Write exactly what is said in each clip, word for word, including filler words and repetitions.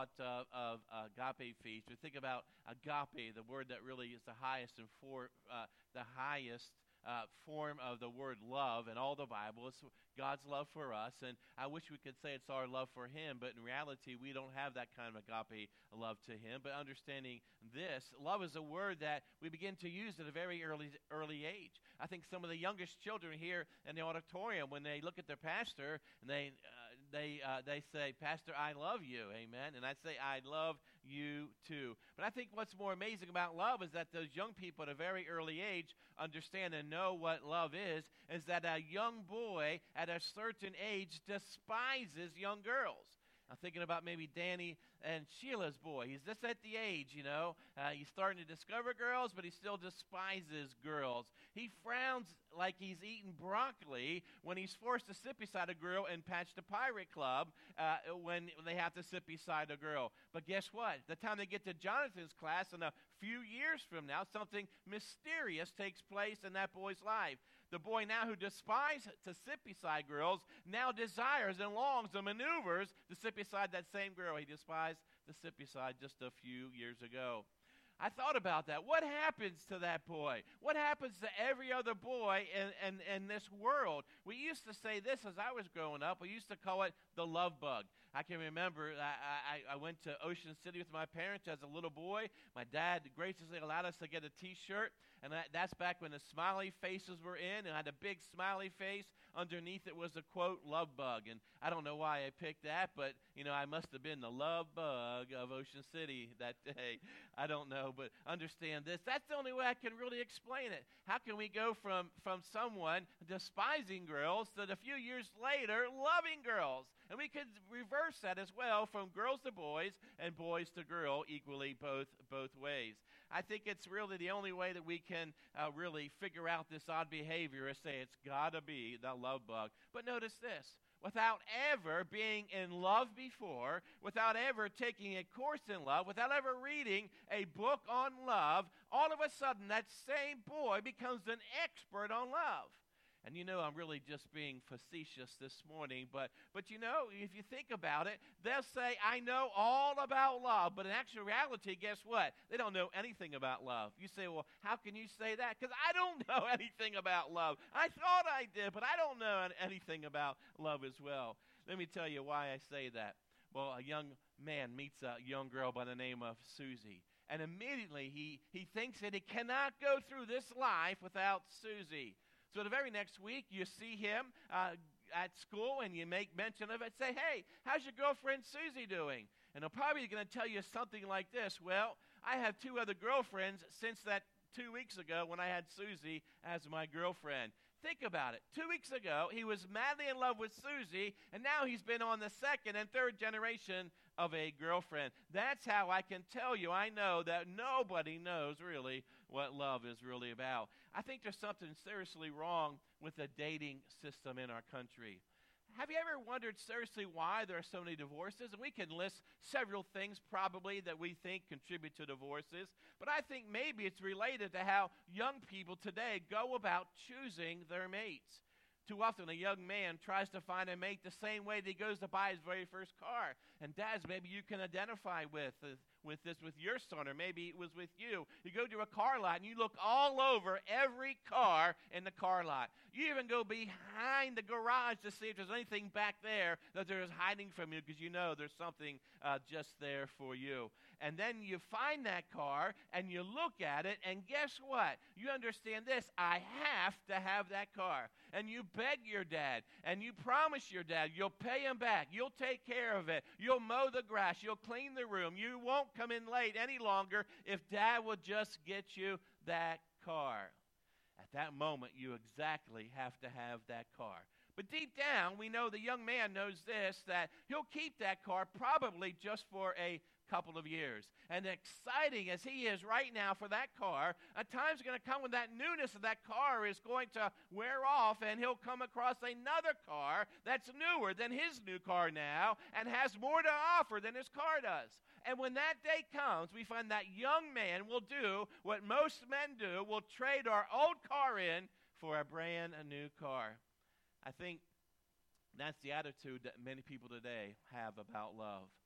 uh, of agape feast, we think about agape, the word that really is the highest and for uh, the highest uh, form of the word love in all the Bible. It's God's love for us, and I wish we could say it's our love for Him, but in reality, we don't have that kind of agape love to Him. But understanding this, love is a word that we begin to use at a very early early age. I think some of the youngest children here in the auditorium, when they look at their pastor and they uh, they uh, they say, "Pastor, I love you," amen, and I say, "I love you too." But I think what's more amazing about love is that those young people at a very early age understand and know what love is. Is that a young boy at a certain age despises young girls. I'm thinking about maybe Danny and Sheila's boy. He's just at the age, you know. Uh, he's starting to discover girls, but he still despises girls. He frowns like he's eating broccoli when he's forced to sit beside a girl in Patch the Pirate Club uh, when they have to sit beside a girl. But guess what? The time they get to Jonathan's class in a few years from now, something mysterious takes place in that boy's life. The boy now who despises to sit beside girls now desires and longs and maneuvers to sit beside that same girl he despised to sit beside just a few years ago. I thought about that. What happens to that boy? What happens to every other boy in, in, in this world? We used to say this as I was growing up. We used to call it the love bug. I can remember I, I, I went to Ocean City with my parents as a little boy. My dad graciously allowed us to get a T-shirt, and that, that's back when the smiley faces were in, and I had a big smiley face. Underneath it was the quote, love bug. And I don't know why I picked that, but, you know, I must have been the love bug of Ocean City that day. I don't know, but understand this. That's the only way I can really explain it. How can we go from, from someone despising girls to a few years later loving girls? And we could reverse that as well, from girls to boys and boys to girl, equally both both ways. I think it's really the only way that we can uh, really figure out this odd behavior is say it's got to be the love bug. But notice this. Without ever being in love before, without ever taking a course in love, without ever reading a book on love, all of a sudden that same boy becomes an expert on love. And you know I'm really just being facetious this morning, but but you know, if you think about it, they'll say, I know all about love, but in actual reality, guess what? They don't know anything about love. You say, well, how can you say that? Because I don't know anything about love. I thought I did, but I don't know anything about love as well. Let me tell you why I say that. Well, a young man meets a young girl by the name of Susie, and immediately he, he thinks that he cannot go through this life without Susie. So the very next week, you see him uh, at school, and you make mention of it. Say, hey, how's your girlfriend Susie doing? And he'll probably going to tell you something like this. Well, I have two other girlfriends since that two weeks ago when I had Susie as my girlfriend. Think about it. Two weeks ago, he was madly in love with Susie, and now he's been on the second and third generation of a girlfriend. That's how I can tell you, I know that nobody knows really what love is really about. I think there's something seriously wrong with the dating system in our country. Have you ever wondered seriously why there are so many divorces? And we can list several things probably that we think contribute to divorces. But I think maybe it's related to how young people today go about choosing their mates. Too often a young man tries to find a mate the same way that he goes to buy his very first car. And dads, maybe you can identify with uh, with this with your son, or maybe it was with you. You go to a car lot and you look all over every car in the car lot. You even go behind the garage to see if there's anything back there that there's hiding from you, because you know there's something uh, just there for you. And then you find that car and you look at it, and guess what? You understand this. I have to have that car. And you beg your dad, and you promise your dad you'll pay him back. You'll take care of it. You'll mow the grass. You'll clean the room. You won't come in late any longer if dad will just get you that car. At that moment, you exactly have to have that car. But deep down, we know the young man knows this, that he'll keep that car probably just for a couple of years. And exciting as he is right now for that car, a time's going to come when that newness of that car is going to wear off, and he'll come across another car that's newer than his new car now and has more to offer than his car does. And when that day comes, we find that young man will do what most men do. We'll trade our old car in for a brand new car. I think that's the attitude that many people today have about love.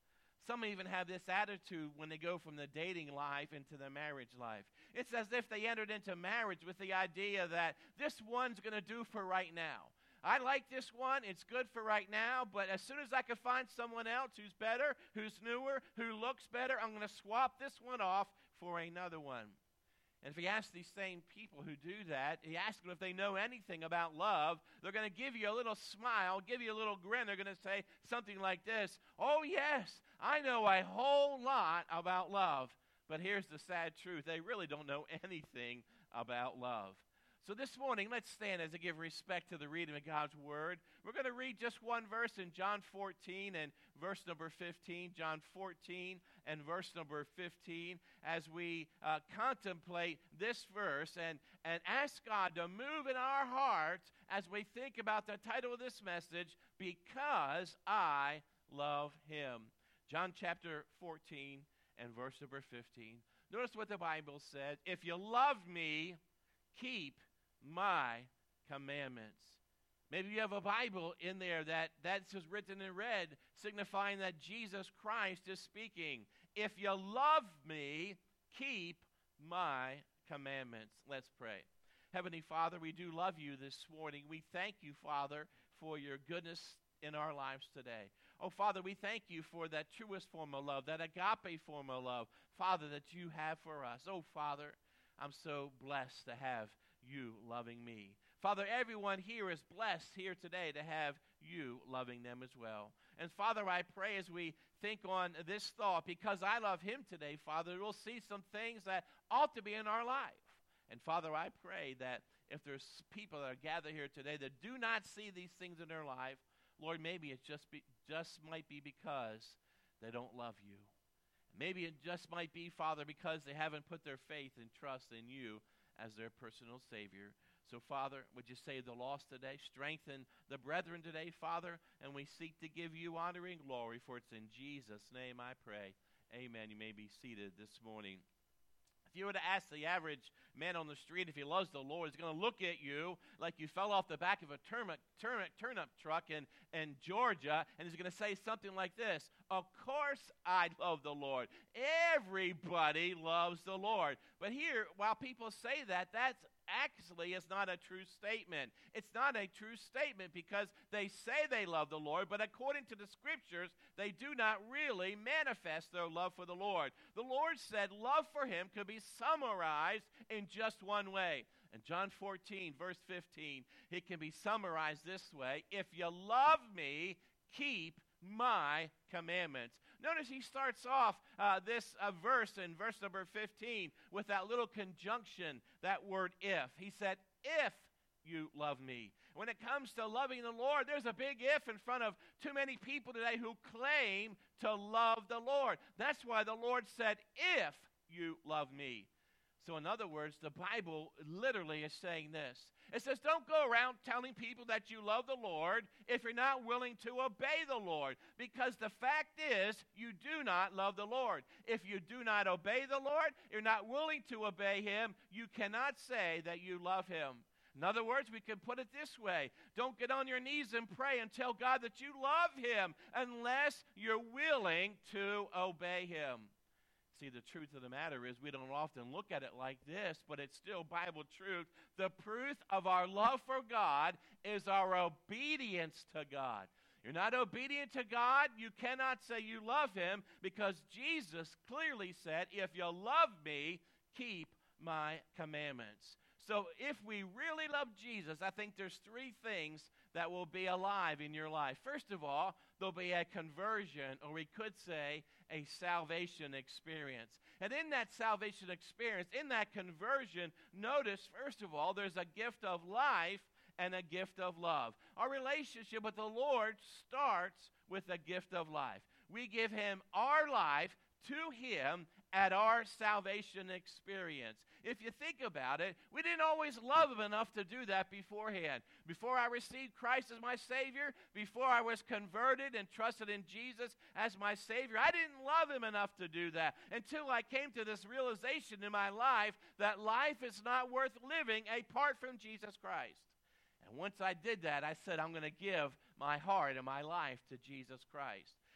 Some even have this attitude when they go from the dating life into the marriage life. It's as if they entered into marriage with the idea that this one's going to do for right now. I like this one, it's good for right now, but as soon as I can find someone else who's better, who's newer, who looks better, I'm going to swap this one off for another one. And if you ask these same people who do that, you ask them if they know anything about love, they're going to give you a little smile, give you a little grin. They're going to say something like this, "Oh, yes, I know a whole lot about love." But here's the sad truth. They really don't know anything about love. So this morning, let's stand as I give respect to the reading of God's Word. We're going to read just one verse in John fourteen and verse number fifteen. John fourteen and verse number fifteen, as we uh, contemplate this verse and, and ask God to move in our hearts as we think about the title of this message, "Because I Love Him." John chapter fourteen and verse number fifteen. Notice what the Bible says. "If you love me, keep my commandments." Maybe you have a Bible in there that that's just written in red, signifying that Jesus Christ is speaking. If you love me, keep my commandments. Let's pray. Heavenly Father, we do love you this morning. We thank you, Father, for your goodness in our lives today. Oh, Father, we thank you for that truest form of love, that agape form of love, Father, that you have for us. Oh, Father, I'm so blessed to have you loving me. Father, everyone here is blessed here today to have you loving them as well. And Father, I pray as we think on this thought, because I love him today, Father, we'll see some things that ought to be in our life. And Father, I pray that if there's people that are gathered here today that do not see these things in their life, Lord, maybe it just be, just might be because they don't love you. Maybe it just might be, Father, because they haven't put their faith and trust in you as their personal Savior. So, Father, would you save the lost today? Strengthen the brethren today, Father, and we seek to give you honor and glory, for it's in Jesus' name I pray. Amen. You may be seated this morning. If you were to ask the average man on the street if he loves the Lord, he's going to look at you like you fell off the back of a turnip, turnip, turnip truck in, in Georgia, and he's going to say something like this: "Of course I love the Lord. Everybody loves the Lord." But here, while people say that, that's actually is not a true statement. It's not a true statement because they say they love the Lord, but according to the Scriptures, they do not really manifest their love for the Lord. The Lord said love for him could be summarized in just one way. In John fourteen, verse fifteen, it can be summarized this way: "If you love me, keep my commandments." Notice he starts off uh, this uh, verse in verse number fifteen with that little conjunction, that word "if." He said, "If you love me." When it comes to loving the Lord, there's a big if in front of too many people today who claim to love the Lord. That's why the Lord said, "If you love me." So in other words, the Bible literally is saying this. It says, don't go around telling people that you love the Lord if you're not willing to obey the Lord. Because the fact is, you do not love the Lord. If you do not obey the Lord, you're not willing to obey him, you cannot say that you love him. In other words, we can put it this way: don't get on your knees and pray and tell God that you love him unless you're willing to obey him. See, the truth of the matter is we don't often look at it like this, but it's still Bible truth. The proof of our love for God is our obedience to God. You're not obedient to God, you cannot say you love him, because Jesus clearly said, "If you love me, keep my commandments." So if we really love Jesus, I think there's three things that will be alive in your life. First of all, there'll be a conversion, or we could say a salvation experience. And in that salvation experience, in that conversion, notice, first of all, there's a gift of life and a gift of love. Our relationship with the Lord starts with a gift of life. We give him our life to him at our salvation experience. If you think about it, we didn't always love him enough to do that beforehand. Before I received Christ as my Savior, before I was converted and trusted in Jesus as my Savior, I didn't love him enough to do that until I came to this realization in my life that life is not worth living apart from Jesus Christ. And once I did that, I said, I'm going to give my heart and my life to Jesus Christ.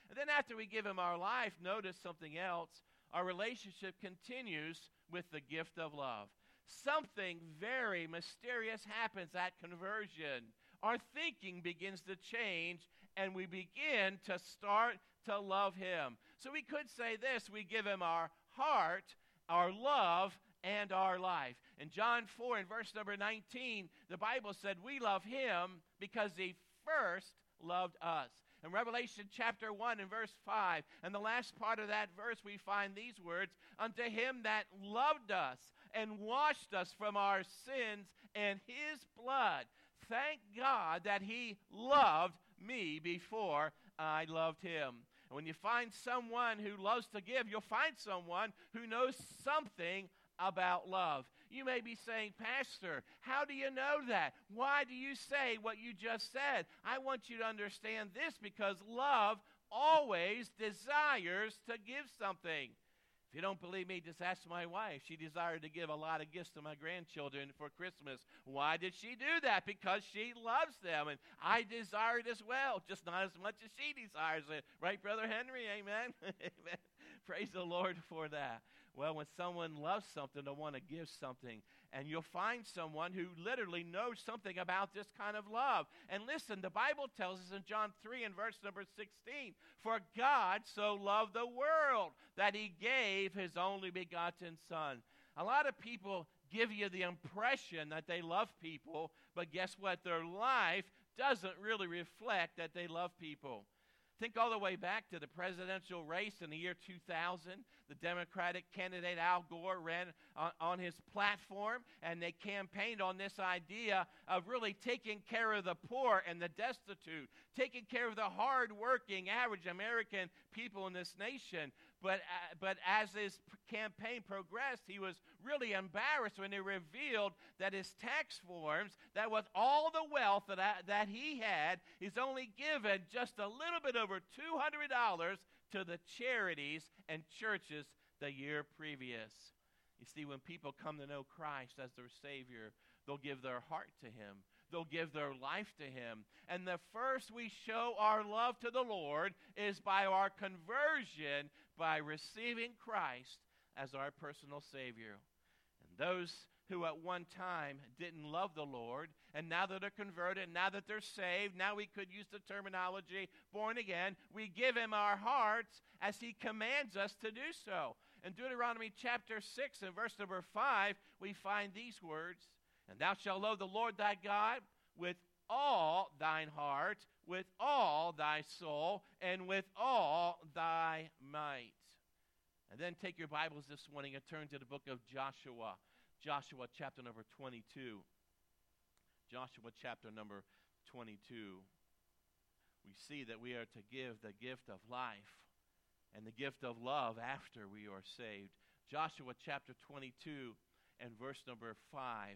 And then after we give him our life, notice something else. Our relationship continues with the gift of love. Something very mysterious happens at conversion. Our thinking begins to change, and we begin to start to love him. So we could say this: we give him our heart, our love, and our life. In John four, in verse number nineteen, the Bible said we love him because he first loved us. In Revelation chapter one, in verse five, and the last part of that verse, we find these words: unto him that loved us and washed us from our sins in his blood. Thank God that he loved me before I loved him. And when you find someone who loves to give, you'll find someone who knows something about love. You may be saying, Pastor, how do you know that? Why do you say what you just said? I want you to understand this, because love always desires to give something. If you don't believe me, just ask my wife. She desired to give a lot of gifts to my grandchildren for Christmas. Why did she do that? Because she loves them, and I desire it as well, just not as much as she desires it. Right, Brother Henry? Amen? Amen. Praise the Lord for that. Well, when someone loves something, they want to give something. And you'll find someone who literally knows something about this kind of love. And listen, the Bible tells us in John three and verse number sixteen, for God so loved the world that he gave his only begotten Son. A lot of people give you the impression that they love people, but guess what? Their life doesn't really reflect that they love people. Think all the way back to the presidential race in the year two thousand. The Democratic candidate Al Gore ran on, on his platform, and they campaigned on this idea of really taking care of the poor and the destitute, taking care of the hard-working, average American people in this nation. But, uh, but as his campaign progressed, he was really embarrassed when he revealed that his tax forms, that with all the wealth that, I, that he had, he's only given just a little bit over two hundred dollars to the charities and churches the year previous. You see, when people come to know Christ as their Savior, they'll give their heart to him. They'll give their life to him. And the first we show our love to the Lord is by our conversion, by receiving Christ as our personal Savior. And those who at one time didn't love the Lord, and now that they're converted, now that they're saved, now we could use the terminology born again, we give him our hearts as he commands us to do so. In Deuteronomy chapter six and verse number five, we find these words: and thou shalt love the Lord thy God with all thine heart, with all thy soul, and with all thy might. And then take your Bibles this morning and turn to the book of Joshua. Joshua chapter number twenty-two. Joshua chapter number twenty-two. We see that we are to give the gift of life and the gift of love after we are saved. Joshua chapter twenty-two and verse number five.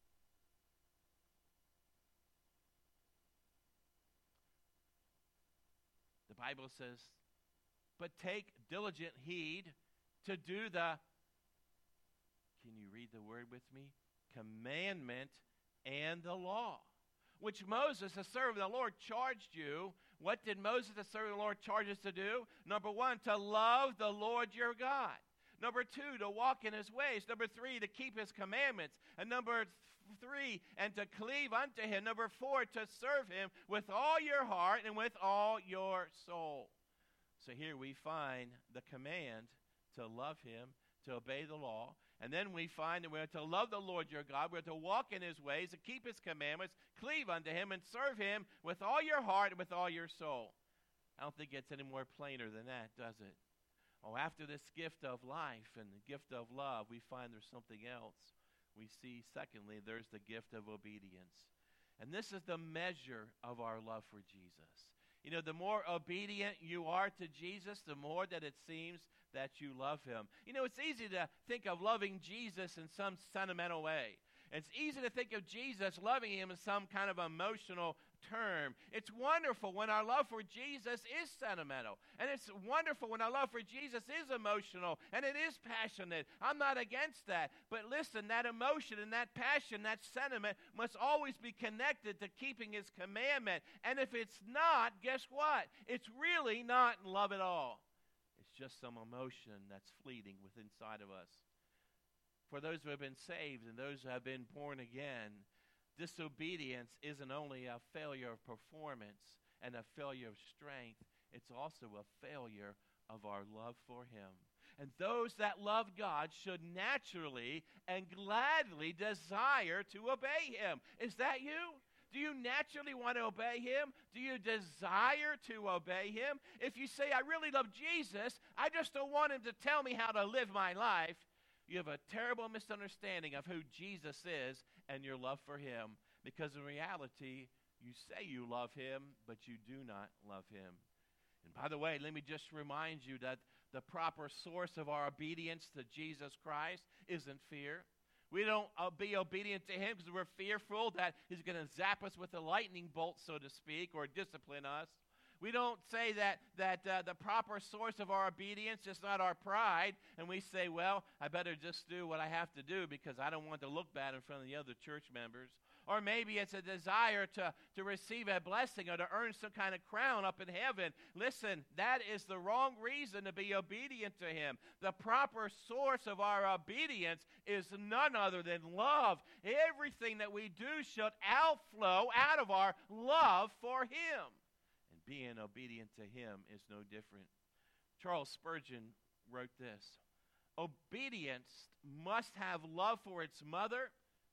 The Bible says, but take diligent heed to do the, can you read the word with me? Commandment and the law, which Moses, the servant of the Lord, charged you. What did Moses, the servant of the Lord, charge us to do? Number one, to love the Lord your God. Number two, to walk in his ways. Number three, to keep his commandments. And number th- three, and to cleave unto him. Number four, to serve him with all your heart and with all your soul. So here we find the command to love him, to obey the law. And then we find that we're to love the Lord your God. We're to walk in his ways, to keep his commandments, cleave unto him, and serve him with all your heart and with all your soul. I don't think it's any more plainer than that, does it? Oh, after this gift of life and the gift of love, we find there's something else. We see, secondly, there's the gift of obedience. And this is the measure of our love for Jesus. You know, the more obedient you are to Jesus, the more that it seems that you love him. You know, it's easy to think of loving Jesus in some sentimental way. It's easy to think of Jesus loving him in some kind of emotional term. It's wonderful when our love for Jesus is sentimental. And it's wonderful when our love for Jesus is emotional and it is passionate. I'm not against that. But listen, that emotion and that passion, that sentiment must always be connected to keeping his commandment. And if it's not, guess what? It's really not love at all. It's just some emotion that's fleeting within inside of us. For those who have been saved and those who have been born again, disobedience isn't only a failure of performance and a failure of strength, it's also a failure of our love for him. And those that love God should naturally and gladly desire to obey him. Is that you? Do you naturally want to obey him? Do you desire to obey him? If you say, I really love Jesus, I just don't want him to tell me how to live my life, you have a terrible misunderstanding of who Jesus is and your love for him. Because in reality, you say you love him, but you do not love him. And by the way, let me just remind you that the proper source of our obedience to Jesus Christ isn't fear. We don't uh, be obedient to him because we're fearful that he's going to zap us with a lightning bolt, so to speak, or discipline us. We don't say that that uh, the proper source of our obedience is not our pride, and we say, well, I better just do what I have to do because I don't want to look bad in front of the other church members. Or maybe it's a desire to, to receive a blessing or to earn some kind of crown up in heaven. Listen, that is the wrong reason to be obedient to him. The proper source of our obedience is none other than love. Everything that we do should outflow out of our love for him. Being obedient to him is no different. Charles Spurgeon wrote this: obedience must have love for its mother,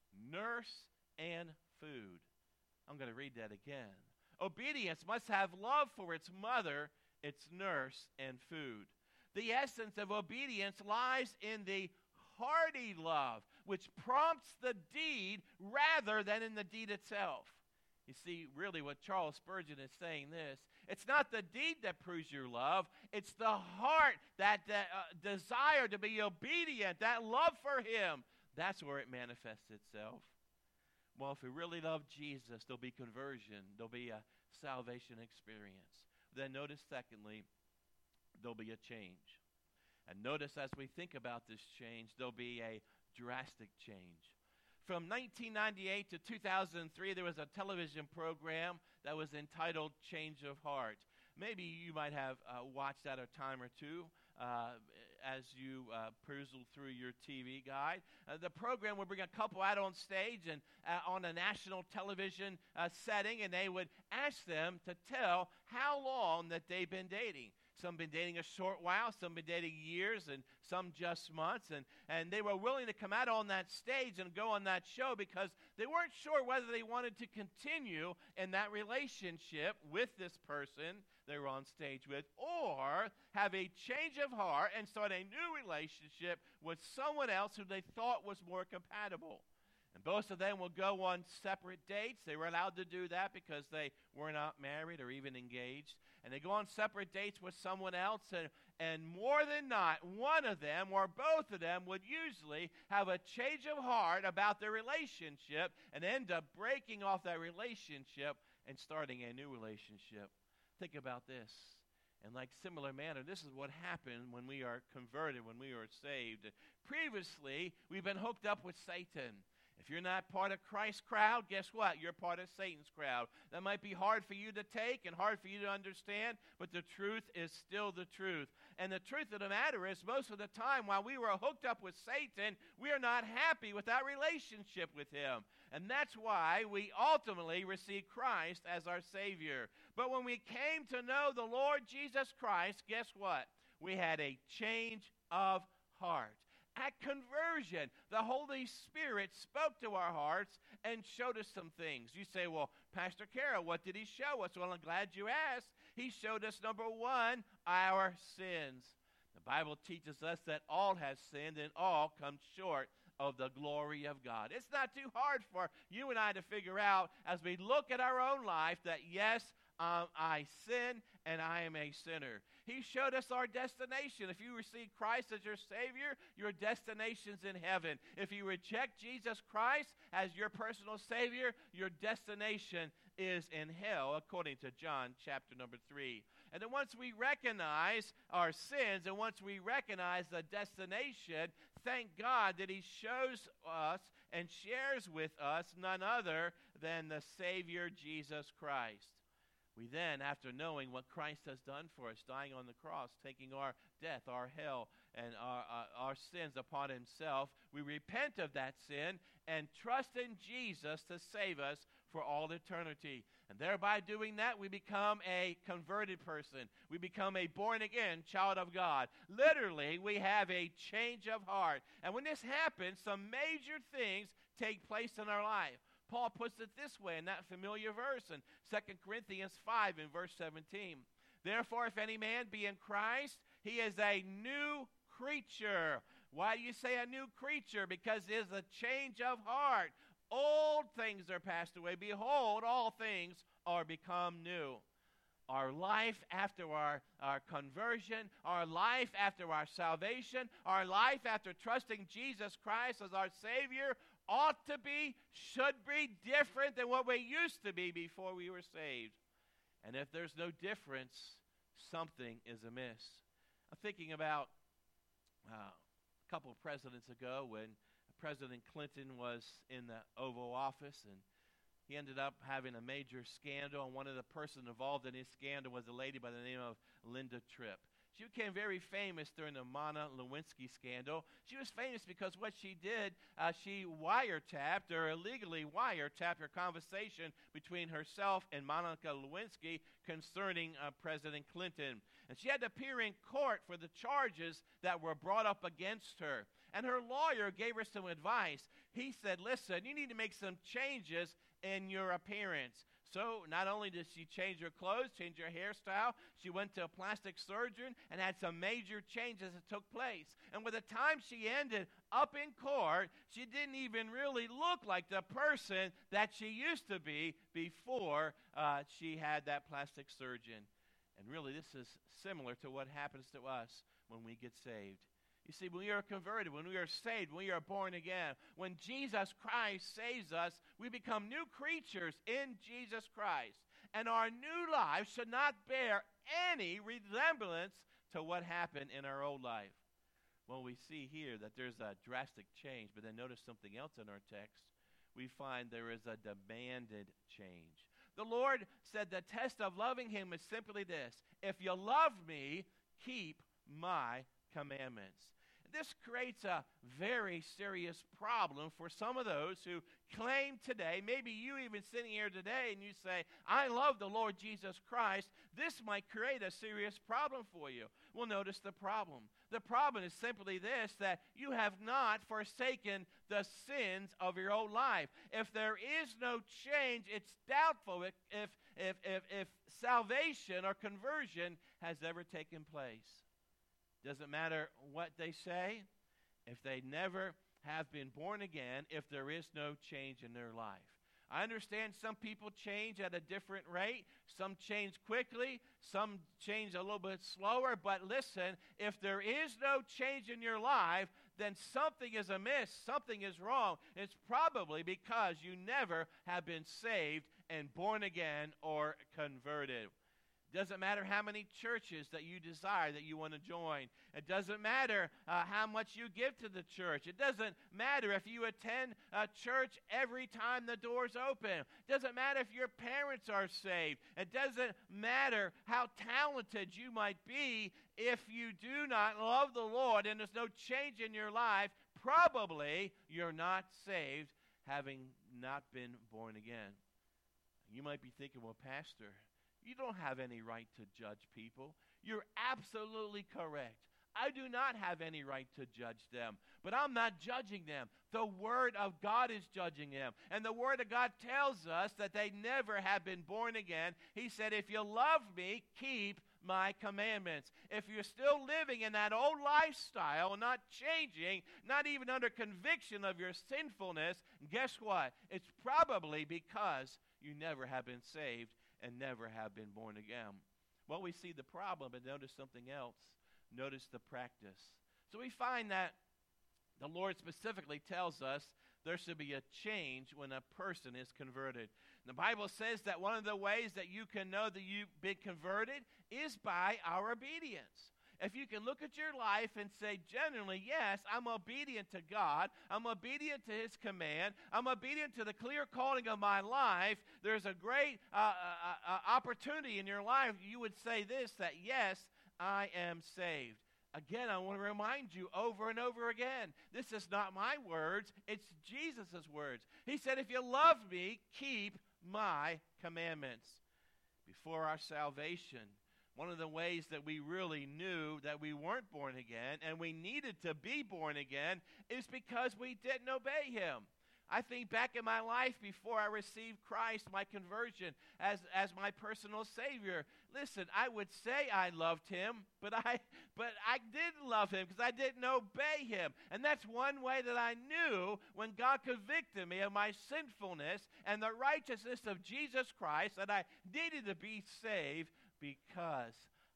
nurse, and food. I'm going to read that again. Obedience must have love for its mother, its nurse, and food. The essence of obedience lies in the hearty love, which prompts the deed rather than in the deed itself. You see, really what Charles Spurgeon is saying this, it's not the deed that proves your love, it's the heart, that, that uh, desire to be obedient, that love for him. That's where it manifests itself. Well, if we really love Jesus, there'll be conversion, there'll be a salvation experience. Then notice, secondly, there'll be a change. And notice as we think about this change, there'll be a drastic change. From nineteen ninety-eight to two thousand three, there was a television program that was entitled Change of Heart. Maybe you might have uh, watched that a time or two uh, as you uh, perused through your T V guide. Uh, the program would bring a couple out on stage and uh, on a national television uh, setting, and they would ask them to tell how long that they've been dating. Some been dating a short while, some been dating years, and some just months. And, and they were willing to come out on that stage and go on that show because they weren't sure whether they wanted to continue in that relationship with this person they were on stage with, or have a change of heart and start a new relationship with someone else who they thought was more compatible. And both of them will go on separate dates. They were allowed to do that because they were not married or even engaged. And they go on separate dates with someone else, and, and more than not, one of them or both of them would usually have a change of heart about their relationship and end up breaking off that relationship and starting a new relationship. Think about this. In like similar manner, this is what happened when we are converted, when we are saved. Previously, we've been hooked up with Satan. If you're not part of Christ's crowd, guess what? You're part of Satan's crowd. That might be hard for you to take and hard for you to understand, but the truth is still the truth. And the truth of the matter is, most of the time while we were hooked up with Satan, we are not happy with that relationship with him. And that's why we ultimately received Christ as our Savior. But when we came to know the Lord Jesus Christ, guess what? We had a change of heart. At conversion, the Holy Spirit spoke to our hearts and showed us some things. You say, well, Pastor Carroll, what did he show us? Well, I'm glad you asked. He showed us, number one, our sins. The Bible teaches us that all have sinned and all come short of the glory of God. It's not too hard for you and I to figure out as we look at our own life that, yes, um, I sin and I am a sinner. He showed us our destination. If you receive Christ as your Savior, your destination's in heaven. If you reject Jesus Christ as your personal Savior, your destination is in hell, according to John chapter number three. And then once we recognize our sins and once we recognize the destination, thank God that he shows us and shares with us none other than the Savior Jesus Christ. We then, after knowing what Christ has done for us, dying on the cross, taking our death, our hell, and our, uh, our sins upon himself, we repent of that sin and trust in Jesus to save us for all eternity. And thereby doing that, we become a converted person. We become a born-again child of God. Literally, we have a change of heart. And when this happens, some major things take place in our life. Paul puts it this way in that familiar verse in Second Corinthians five in verse seventeen. Therefore, if any man be in Christ, he is a new creature. Why do you say a new creature? Because it is a change of heart. Old things are passed away. Behold, all things are become new. Our life after our, our conversion, our life after our salvation, our life after trusting Jesus Christ as our Savior ought to be, should be different than what we used to be before we were saved. And if there's no difference, something is amiss. I'm thinking about uh, a couple of presidents ago when President Clinton was in the Oval Office, and he ended up having a major scandal, and one of the persons involved in his scandal was a lady by the name of Linda Tripp. She became very famous during the Monica Lewinsky scandal. She was famous because what she did, uh, she wiretapped or illegally wiretapped her conversation between herself and Monica Lewinsky concerning uh, President Clinton. And she had to appear in court for the charges that were brought up against her. And her lawyer gave her some advice. He said, listen, you need to make some changes in your appearance. So not only did she change her clothes, change her hairstyle, she went to a plastic surgeon and had some major changes that took place. And by the time she ended up in court, she didn't even really look like the person that she used to be before uh, she had that plastic surgeon. And really, this is similar to what happens to us when we get saved. You see, when we are converted, when we are saved, when we are born again, when Jesus Christ saves us, we become new creatures in Jesus Christ. And our new life should not bear any resemblance to what happened in our old life. Well, we see here that there's a drastic change, but then notice something else in our text. We find there is a demanded change. The Lord said the test of loving him is simply this: if you love me, keep my commandments. This creates a very serious problem for some of those who claim today, maybe you even sitting here today, and you say, I love the Lord Jesus Christ. This might create a serious problem for you. Well, notice the problem. The problem is simply this, that you have not forsaken the sins of your old life. If there is no change, it's doubtful if, if, if, if, if salvation or conversion has ever taken place. Doesn't matter what they say, if they never have been born again, if there is no change in their life. I understand some people change at a different rate. Some change quickly. Some change a little bit slower. But listen, if there is no change in your life, then something is amiss. Something is wrong. It's probably because you never have been saved and born again or converted. Doesn't matter how many churches that you desire that you want to join. It doesn't matter uh, how much you give to the church. It doesn't matter if you attend a church every time the doors open. It doesn't matter if your parents are saved. It doesn't matter how talented you might be. If you do not love the Lord and there's no change in your life, probably you're not saved, having not been born again. You might be thinking, well, Pastor, you don't have any right to judge people. You're absolutely correct. I do not have any right to judge them, but I'm not judging them. The Word of God is judging them, and the Word of God tells us that they never have been born again. He said, if you love me, keep my commandments. If you're still living in that old lifestyle, not changing, not even under conviction of your sinfulness, guess what? It's probably because you never have been saved and never have been born again. Well, we see the problem, but notice something else. Notice the practice. So we find that the Lord specifically tells us there should be a change when a person is converted. The Bible says that one of the ways that you can know that you've been converted is by our obedience. If you can look at your life and say, generally, yes, I'm obedient to God, I'm obedient to His command, I'm obedient to the clear calling of my life, there's a great uh, uh, uh, opportunity in your life, you would say this, that yes, I am saved. Again, I want to remind you over and over again, this is not my words, it's Jesus' words. He said, if you love me, keep my commandments. Before our salvation, one of the ways that we really knew that we weren't born again and we needed to be born again is because we didn't obey Him. I think back in my life before I received Christ, my conversion as, as my personal Savior. Listen, I would say I loved Him, but I but I didn't love Him because I didn't obey Him. And that's one way that I knew when God convicted me of my sinfulness and the righteousness of Jesus Christ that I needed to be saved because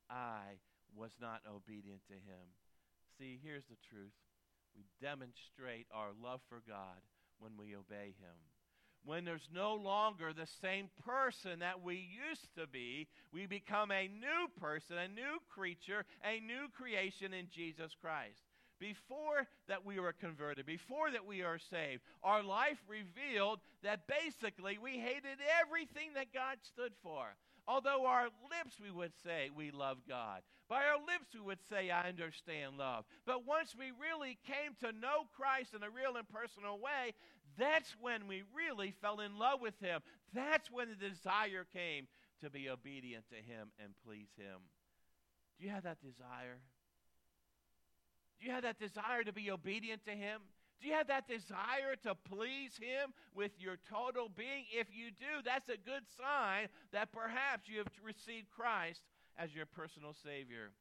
I was not obedient to Him. See, here's the truth. We demonstrate our love for God when we obey Him. When there's no longer the same person that we used to be, we become a new person, a new creature, a new creation in Jesus Christ. Before that we were converted, before that we are saved, our life revealed that basically we hated everything that God stood for. Although our lips we would say we love God. By our lips we would say I understand love. But once we really came to know Christ in a real and personal way, that's when we really fell in love with Him. That's when the desire came to be obedient to Him and please Him. Do you have that desire? Do you have that desire to be obedient to Him? Do you have that desire to please Him with your total being? If you do, that's a good sign that perhaps you have received Christ as your personal Savior.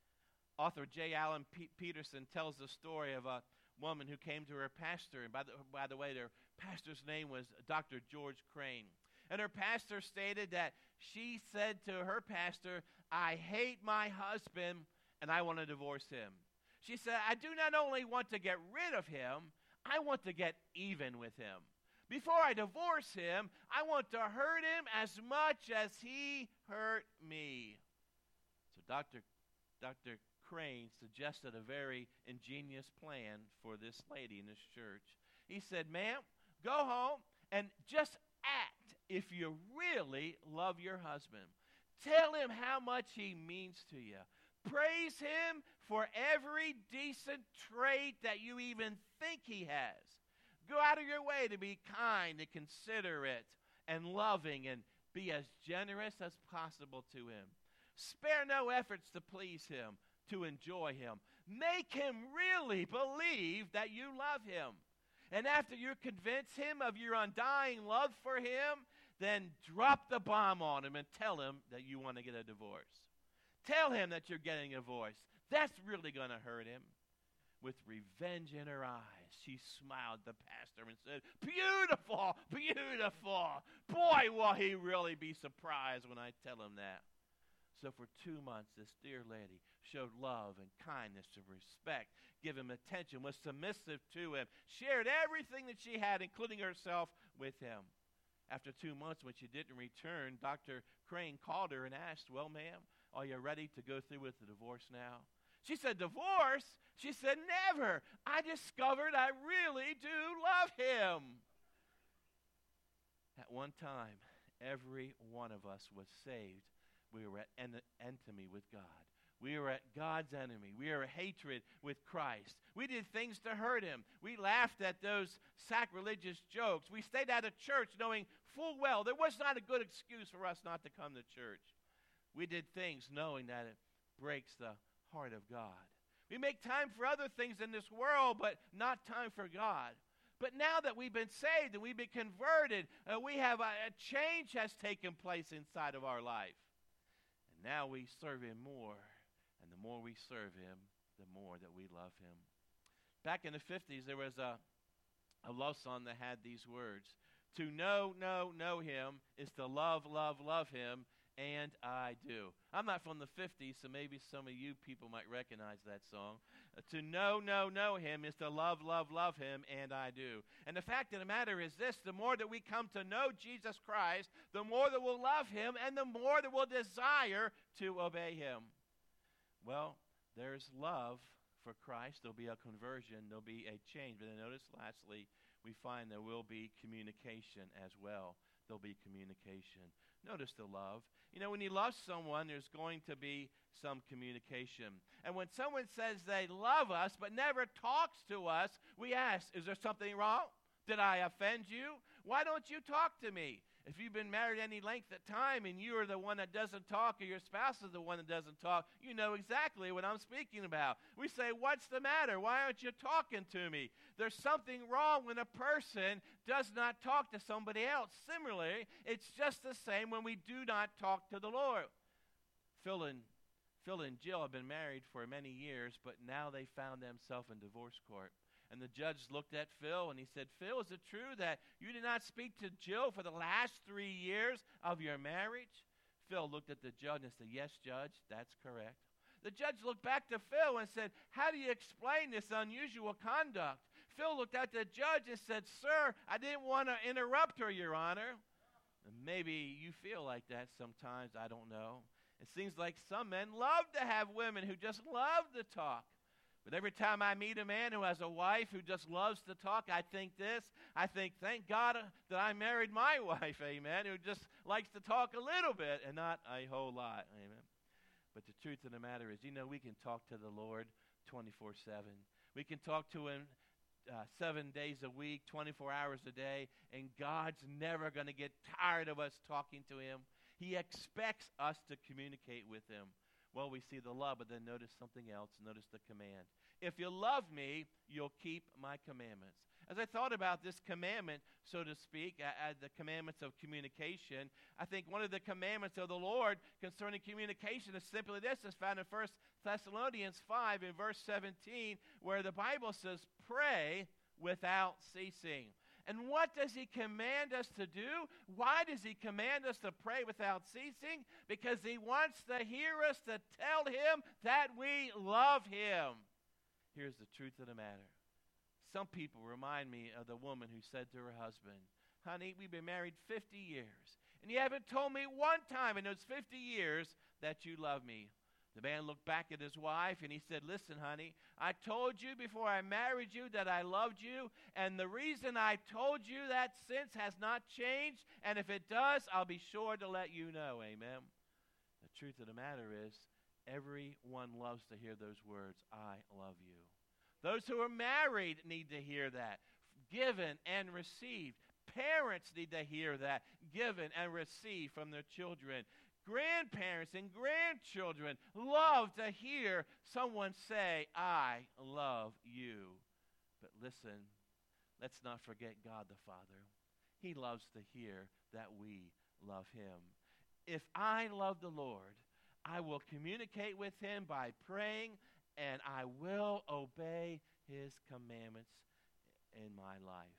Author J. Allen P- Peterson tells the story of a woman who came to her pastor. And by the, by the way, their pastor's name was Doctor George Crane. And her pastor stated that she said to her pastor, I hate my husband and I want to divorce him. She said, I do not only want to get rid of him, I want to get even with him. Before I divorce him, I want to hurt him as much as he hurt me. So Doctor Doctor Crane suggested a very ingenious plan for this lady in this church. He said, ma'am, go home and just act if you really love your husband. Tell him how much he means to you. Praise him for every decent trait that you even think he has. Go out of your way to be kind and considerate and loving and be as generous as possible to him. Spare no efforts to please him, to enjoy him. Make him really believe that you love him. And after you convince him of your undying love for him, then drop the bomb on him and tell him that you want to get a divorce. Tell him that you're getting a divorce. That's really going to hurt him. With revenge in her eyes, she smiled at the pastor and said, beautiful, beautiful. Boy, will he really be surprised when I tell him that. So for two months, this dear lady showed love and kindness and respect, gave him attention, was submissive to him, shared everything that she had, including herself, with him. After two months, when she didn't return, Doctor Crane called her and asked, well, ma'am, are you ready to go through with the divorce now? She said, divorce? She said, never. I discovered I really do love him. At one time, every one of us was saved. We were at en- enmity with God. We were at God's enemy. We were at hatred with Christ. We did things to hurt him. We laughed at those sacrilegious jokes. We stayed out of church knowing full well there was not a good excuse for us not to come to church. We did things knowing that it breaks the heart of God. We make time for other things in this world, but not time for God. But now that we've been saved and we've been converted, uh, we have a, a change has taken place inside of our life. And now we serve him more. And the more we serve him, the more that we love him. Back in the fifties, there was a, a love song that had these words. To know, know, know him is to love, love, love him, and I do. I'm not from the fifties, so maybe some of you people might recognize that song. Uh, to know, know, know him is to love, love, love him, and I do. And the fact of the matter is this: the more that we come to know Jesus Christ, the more that we'll love him, and the more that we'll desire to obey him. Well, there's love for Christ. There'll be a conversion. There'll be a change. But then notice, lastly, we find there will be communication as well. There'll be communication. Notice the love. You know, when you love someone, there's going to be some communication. And when someone says they love us but never talks to us, we ask, is there something wrong? Did I offend you? Why don't you talk to me? If you've been married any length of time and you are the one that doesn't talk, or your spouse is the one that doesn't talk, you know exactly what I'm speaking about. We say, what's the matter? Why aren't you talking to me? There's something wrong when a person does not talk to somebody else. Similarly, it's just the same when we do not talk to the Lord. Phil and, Phil and Jill have been married for many years, but now they found themselves in divorce court. And the judge looked at Phil and he said, Phil, is it true that you did not speak to Jill for the last three years of your marriage? Phil looked at the judge and said, yes, Judge, that's correct. The judge looked back to Phil and said, how do you explain this unusual conduct? Phil looked at the judge and said, sir, I didn't want to interrupt her, Your Honor. And maybe you feel like that sometimes, I don't know. It seems like some men love to have women who just love to talk. But every time I meet a man who has a wife who just loves to talk, I think this. I think, thank God that I married my wife, amen, who just likes to talk a little bit and not a whole lot, amen. But the truth of the matter is, you know, we can talk to the Lord twenty-four seven. We can talk to him uh, seven days a week, twenty-four hours a day, and God's never going to get tired of us talking to him. He expects us to communicate with him. Well, we see the love, but then notice something else. Notice the command. If you love me, you'll keep my commandments. As I thought about this commandment, so to speak, uh, the commandments of communication, I think one of the commandments of the Lord concerning communication is simply this. It's found in First Thessalonians five in verse seventeen, where the Bible says, pray without ceasing. And what does he command us to do? Why does he command us to pray without ceasing? Because he wants to hear us to tell him that we love him. Here's the truth of the matter. Some people remind me of the woman who said to her husband, honey, we've been married fifty years, and you haven't told me one time in those fifty years that you love me. The man looked back at his wife and he said, listen, honey, I told you before I married you that I loved you, and the reason I told you that since has not changed, and if it does, I'll be sure to let you know, amen. The truth of the matter is, everyone loves to hear those words, I love you. Those who are married need to hear that, given and received. Parents need to hear that, given and received from their children. Grandparents and grandchildren love to hear someone say, I love you. But listen, let's not forget God the Father. He loves to hear that we love him. If I love the Lord, I will communicate with him by praying, and I will obey his commandments in my life.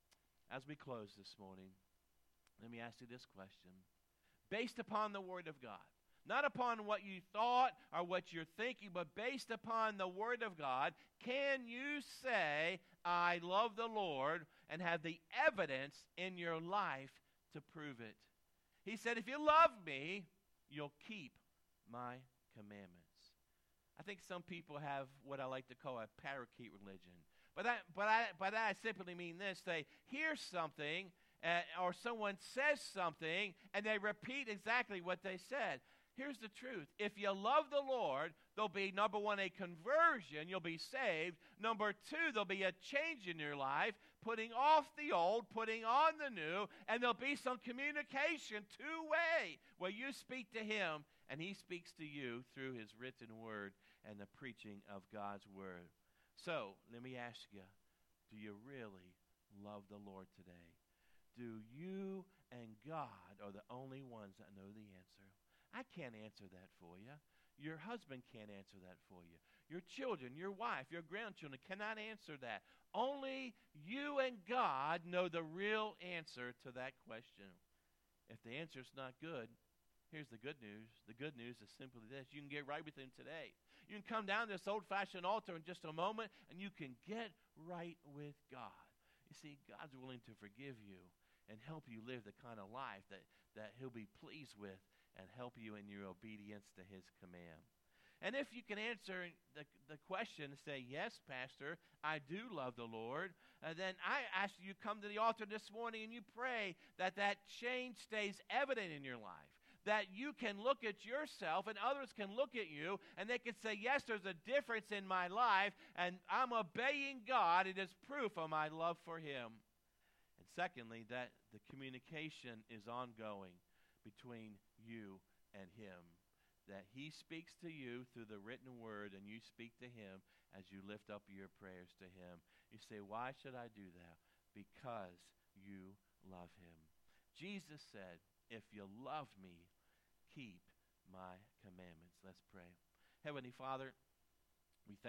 As we close this morning, let me ask you this question. Based upon the Word of God, not upon what you thought or what you're thinking, but based upon the Word of God, can you say, I love the Lord, and have the evidence in your life to prove it? He said, if you love me, you'll keep my commandments. I think some people have what I like to call a parakeet religion. But that, but I, by that I simply mean this. They hear something, Uh, or someone says something, and they repeat exactly what they said. Here's the truth. If you love the Lord, there'll be, number one, a conversion. You'll be saved. Number two, there'll be a change in your life, putting off the old, putting on the new, and there'll be some communication two-way where you speak to him, and he speaks to you through his written word and the preaching of God's word. So, let me ask you, do you really love the Lord today? Do you and God are the only ones that know the answer? I can't answer that for you. Your husband can't answer that for you. your children, your wife, your grandchildren cannot answer that. Only you and God know the real answer to that question. If the answer is not good, here's the good news. The good news is simply this. You can get right with him today. You can come down to this old-fashioned altar in just a moment, and you can get right with God. You see, God's willing to forgive you and help you live the kind of life that, that he'll be pleased with and help you in your obedience to his command. And if you can answer the, the question and say, yes, Pastor, I do love the Lord, uh, then I ask you to come to the altar this morning and you pray that that change stays evident in your life, that you can look at yourself and others can look at you and they can say, yes, there's a difference in my life and I'm obeying God. It is proof of my love for him. And secondly, that the communication is ongoing between you and him, that he speaks to you through the written word and you speak to him as you lift up your prayers to him. You say, why should I do that? Because you love him. Jesus said, if you love me, keep my commandments. Let's pray. Heavenly Father,